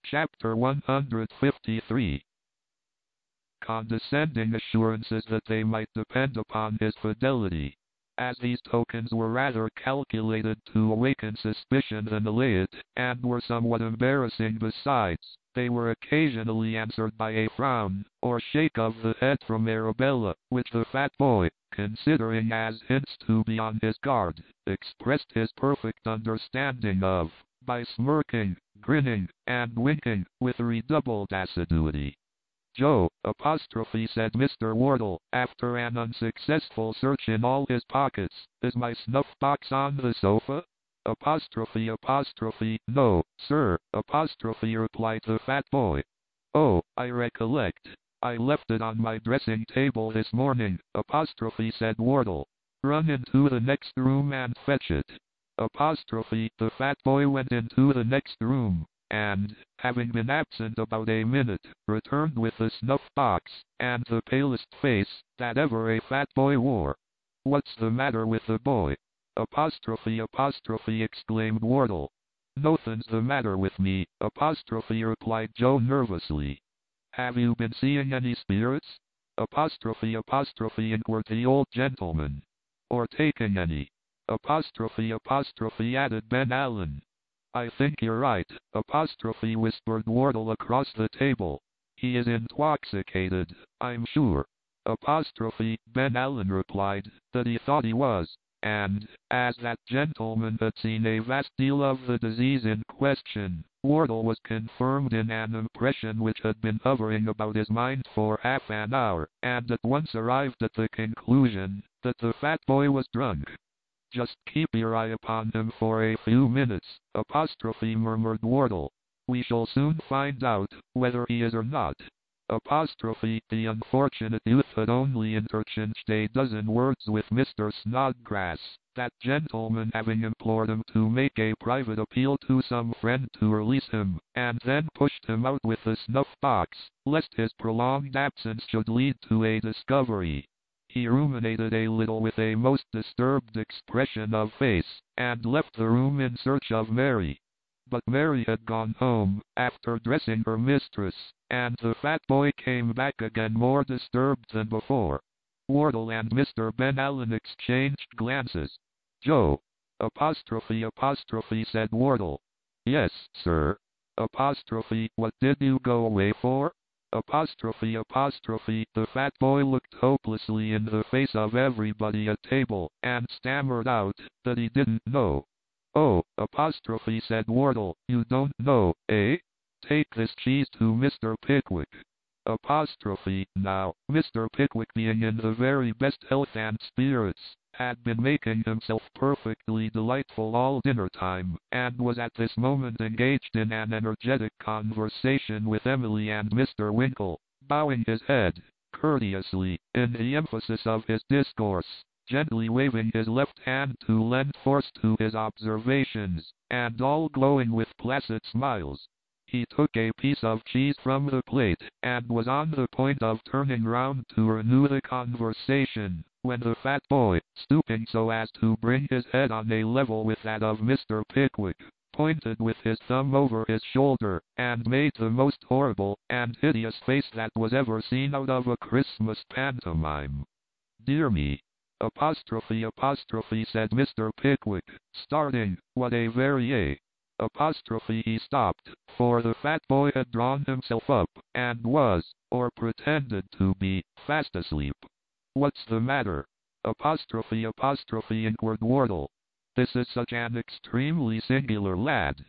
Chapter 153. Condescending assurances that they might depend upon his fidelity. As these tokens were rather calculated to awaken suspicion than allay it, and were somewhat embarrassing besides, they were occasionally answered by a frown, or shake of the head from Arabella, which the fat boy, considering as hints to be on his guard, expressed his perfect understanding of, by smirking, grinning, and winking, with redoubled assiduity. "Joe," said Mr. Wardle, after an unsuccessful search in all his pockets, "is my snuff-box on the sofa?" "No, sir," replied the fat boy. "Oh, I recollect. I left it on my dressing-table this morning," said Wardle. "Run into the next room and fetch it." The fat boy went into the next room, and, having been absent about a minute, returned with the snuff-box, and the palest face that ever a fat boy wore. "What's the matter with the boy?" Exclaimed Wardle. "Nothing's the matter with me," replied Joe nervously. "Have you been seeing any spirits?" Inquired the old gentleman. "Or taking any?" Added Ben Allen. "I think you're right," whispered Wardle across the table. "He is intoxicated, I'm sure." Ben Allen replied that he thought he was, and, as that gentleman had seen a vast deal of the disease in question, Wardle was confirmed in an impression which had been hovering about his mind for half an hour, and at once arrived at the conclusion that the fat boy was drunk. "Just keep your eye upon him for a few minutes," murmured Wardle. "We shall soon find out whether he is or not." The unfortunate youth had only interchanged a dozen words with Mr. Snodgrass, that gentleman having implored him to make a private appeal to some friend to release him, and then pushed him out with the snuff-box, lest his prolonged absence should lead to a discovery. He ruminated a little with a most disturbed expression of face, and left the room in search of Mary. But Mary had gone home, after dressing her mistress, and the fat boy came back again more disturbed than before. Wardle and Mr. Ben Allen exchanged glances. "Joe!" said Wardle. "Yes, sir." "What did you go away for?" The fat boy looked hopelessly in the face of everybody at table, and stammered out that he didn't know. "Oh," said Wardle, "you don't know, eh? Take this cheese to Mr. Pickwick." Now, Mr. Pickwick, being in the very best health and spirits, had been making himself perfectly delightful all dinner time, and was at this moment engaged in an energetic conversation with Emily and Mr. Winkle, bowing his head, courteously, in the emphasis of his discourse, gently waving his left hand to lend force to his observations, and all glowing with placid smiles. He took a piece of cheese from the plate, and was on the point of turning round to renew the conversation, when the fat boy, stooping so as to bring his head on a level with that of Mr. Pickwick, pointed with his thumb over his shoulder, and made the most horrible and hideous face that was ever seen out of a Christmas pantomime. "Dear me!" said Mr. Pickwick, starting, "what a very He stopped, for the fat boy had drawn himself up, and was, or pretended to be, fast asleep. "What's the matter?" Inquired Wardle. "This is such an extremely singular lad."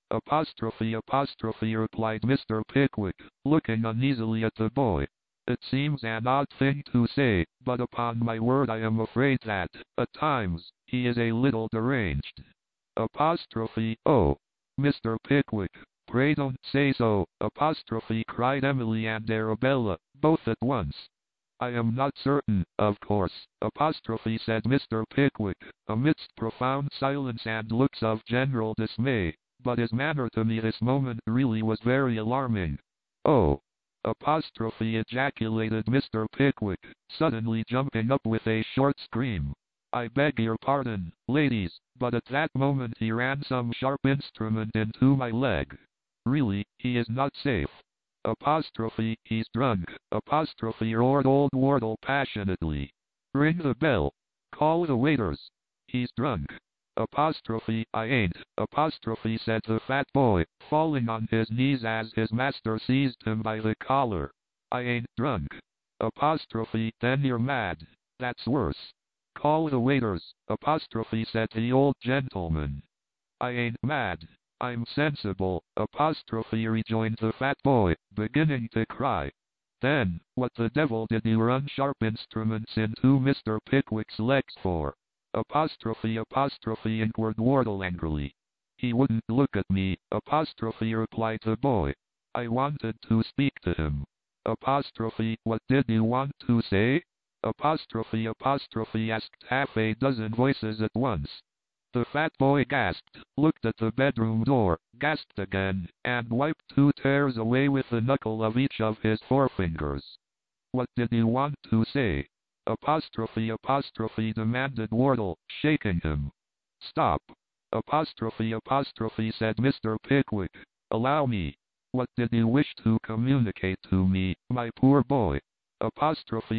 Replied Mr. Pickwick, looking uneasily at the boy. "It seems an odd thing to say, but upon my word I am afraid that, at times, he is a little deranged." "Oh, Mr. Pickwick, pray don't say so," cried Emily and Arabella, both at once. "I am not certain, of course," said Mr. Pickwick, amidst profound silence and looks of general dismay, "but his manner to me this moment really was very alarming." "Oh!" ejaculated Mr. Pickwick, suddenly jumping up with a short scream. "I beg your pardon, ladies, but at that moment he ran some sharp instrument into my leg." Really, he is not safe. Apostrophe, he's drunk. Apostrophe, roared old Wardle passionately. Ring the bell. Call the waiters. He's drunk. Apostrophe, I ain't. Apostrophe, said the fat boy, falling on his knees as his master seized him by the collar. I ain't drunk. Apostrophe, then you're mad. That's worse. Call the waiters. Apostrophe, said the old gentleman. I ain't mad. I'm sensible. Apostrophe, rejoined the fat boy, beginning to cry. Then, what the devil did you run sharp instruments into Mr. Pickwick's legs for? Apostrophe, inquired Wardle angrily. He wouldn't look at me. Apostrophe, replied the boy. I wanted to speak to him. Apostrophe, what did you want to say? Apostrophe, asked half a dozen voices at once. The fat boy gasped, looked at the bedroom door, gasped again, and wiped 2 tears away with the knuckle of each of his forefingers. What did you want to say? Apostrophe, demanded Wardle, shaking him. Stop. Apostrophe, said Mr. Pickwick. Allow me. What did you wish to communicate to me, my poor boy? Apostrophe,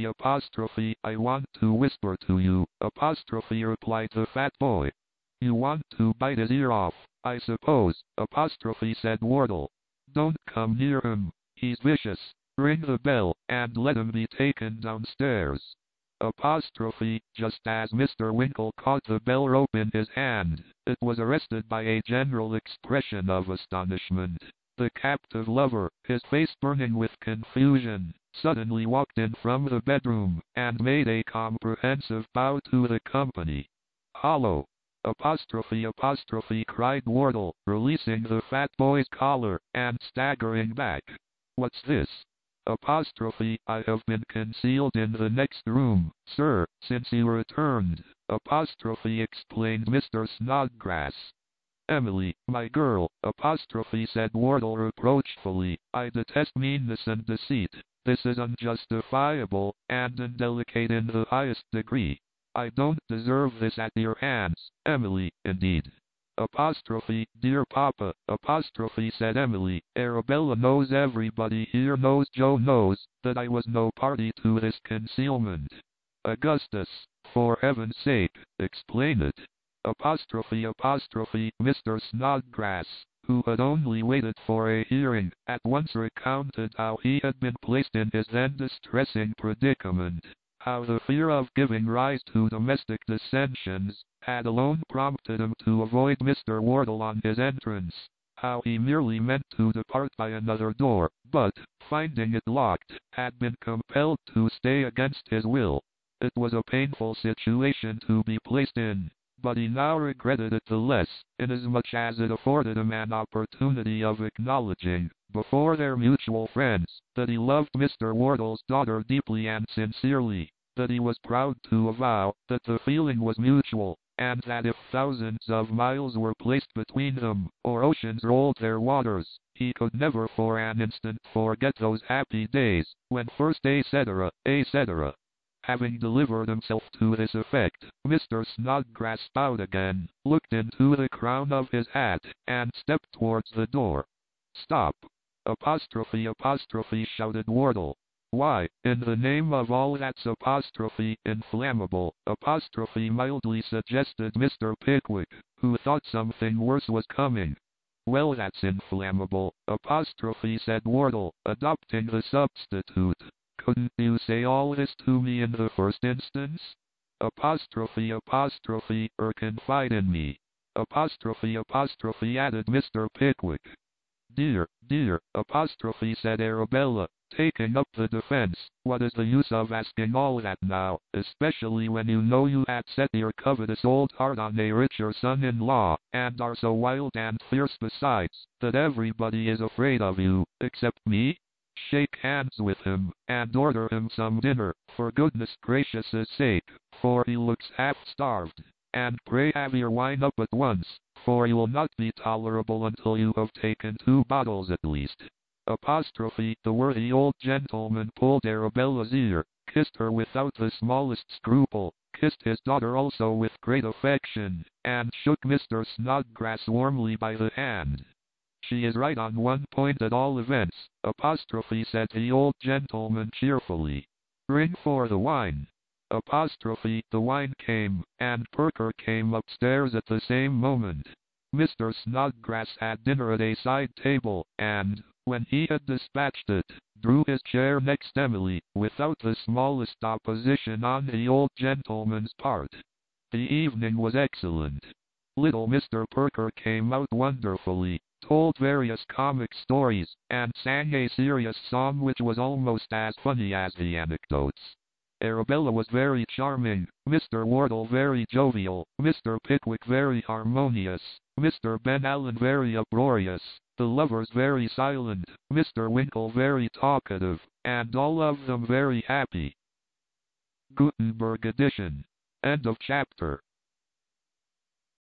I want to whisper to you. Apostrophe, replied the fat boy. You want to bite his ear off, I suppose. Apostrophe, said Wardle. Don't come near him. He's vicious. Ring the bell, and let him be taken downstairs. Apostrophe, just as Mr. Winkle caught the bell rope in his hand, it was arrested by a general expression of astonishment. The captive lover, his face burning with confusion, suddenly walked in from the bedroom, and made a comprehensive bow to the company. Hollow! Apostrophe, cried Wardle, releasing the fat boy's collar, and staggering back. What's this? Apostrophe, I have been concealed in the next room, sir, since you returned. Apostrophe, explained Mr. Snodgrass. Emily, my girl, apostrophe, said Wardle reproachfully, I detest meanness and deceit. This is unjustifiable, and indelicate in the highest degree. I don't deserve this at your hands, Emily, indeed. Apostrophe, dear papa, apostrophe, said Emily, Arabella knows, everybody here knows, Joe knows, that I was no party to this concealment. Augustus, for heaven's sake, explain it. Apostrophe, Mr. Snodgrass, who had only waited for a hearing, at once recounted how he had been placed in his then distressing predicament. How the fear of giving rise to domestic dissensions had alone prompted him to avoid Mr. Wardle on his entrance. How he merely meant to depart by another door, but, finding it locked, had been compelled to stay against his will. It was a painful situation to be placed in, but he now regretted it the less, inasmuch as it afforded him an opportunity of acknowledging, before their mutual friends, that he loved Mr. Wardle's daughter deeply and sincerely, that he was proud to avow that the feeling was mutual, and that if thousands of miles were placed between them, or oceans rolled their waters, he could never for an instant forget those happy days, when first etc. Having delivered himself to this effect, Mr. Snodgrass bowed again, looked into the crown of his hat, and stepped towards the door. Stop! Apostrophe, shouted Wardle. Why, in the name of all that's apostrophe inflammable, apostrophe mildly suggested Mr. Pickwick, who thought something worse was coming. Well, that's inflammable, apostrophe, said Wardle, adopting the substitute. Couldn't you say all this to me in the first instance? Apostrophe, confide in me. Apostrophe, added Mr. Pickwick. Dear, apostrophe, said Arabella, taking up the defense. What is the use of asking all that now, especially when you know you had set your covetous old heart on a richer son-in-law, and are so wild and fierce besides, that everybody is afraid of you, except me? Shake hands with him, and order him some dinner, for goodness gracious' sake, for he looks half-starved. And pray have your wine up at once, for you will not be tolerable until you have taken 2 bottles at least. Apostrophe, the worthy old gentleman pulled Arabella's ear, kissed her without the smallest scruple, kissed his daughter also with great affection, and shook Mr. Snodgrass warmly by the hand. She is right on one point at all events, apostrophe, said the old gentleman cheerfully. Ring for the wine. Apostrophe, the wine came, and Perker came upstairs at the same moment. Mr. Snodgrass had dinner at a side table, and, when he had dispatched it, drew his chair next Emily, without the smallest opposition on the old gentleman's part. The evening was excellent. Little Mr. Perker came out wonderfully, told various comic stories, and sang a serious song which was almost as funny as the anecdotes. Arabella was very charming, Mr. Wardle very jovial, Mr. Pickwick very harmonious, Mr. Ben Allen very uproarious, the lovers very silent, Mr. Winkle very talkative, and all of them very happy. Gutenberg edition. End of chapter.